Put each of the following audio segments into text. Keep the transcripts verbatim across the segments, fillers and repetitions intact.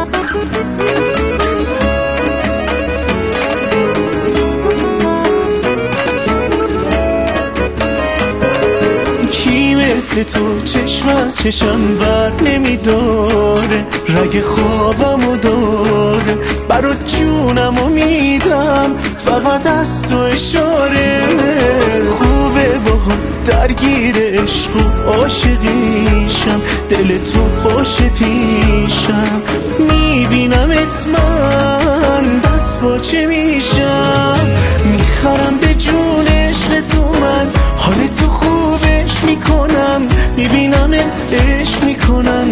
کی مثل تو چشم از چشم بر نمیداره، رگ خوابمو داره، برات جونمو میدم فقط از تو اشاره. خوبه باهات درگیر عشق و عاشقیشم، دل تو باشه پیشم، میبینمت من دست باچه میشم، میخرم به جون عشق تو من، حال تو خوبش میکنم، میبینمت عشق میکنم.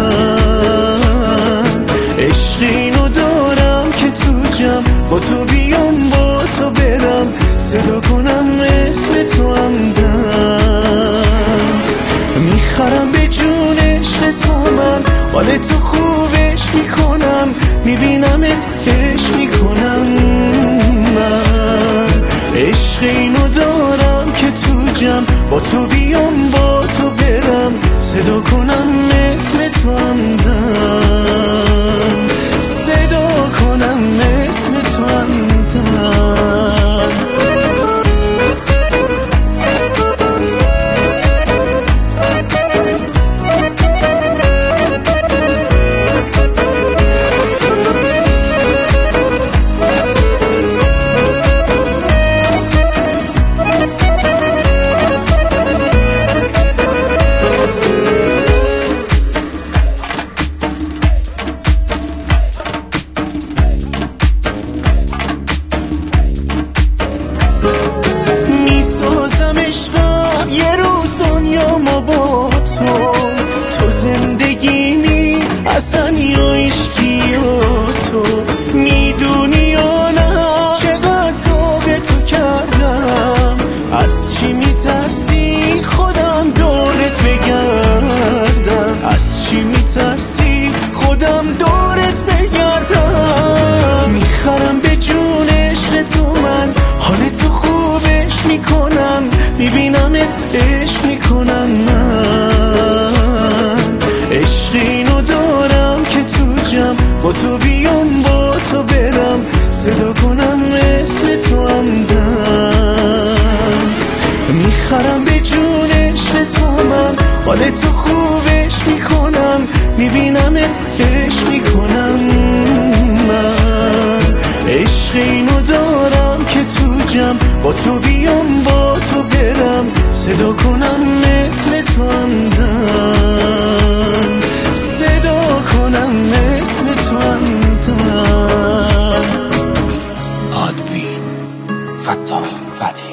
من عشق اینو دارم که تو جمع با تو بیام با تو برم، صدا کنم اسم تو همدم، میخرم به جون عشق تو من، حال تو خوبش میکنم، میبینمت عشق میکنم. من عشق اینو دارم که تو جمع با تو بیام با تو برم، صدا کنم اسم تو همدم، صدا کنم اسم تو همدم. یه روز دنیا ما با تو، تو زندگیمی اصلا یا عشقی یا تو، میدونی یا نه چقدر ذوق تو کردم، از چی میترسی خودم دورت بگردم، از چی میترسی خودم دورت بگردم، میخرم به جون عشق تو من، حال تو خوبش میکنم، میبینمت عشق میکنم. من عشق اینو دارم که تو جمع با تو بیام با تو برم، صدا کنم اسم تو همدم، میخرم به جون عشق تو من، حال تو خوبش میکنم، میبینمت عشق میکنم. من عشق اینو دارم که تو جمع با تو بیام با تو برم، صدا کنم اسم تو همدم، صدا کنم اسم تو همدم. آدوین فتاح فتحی.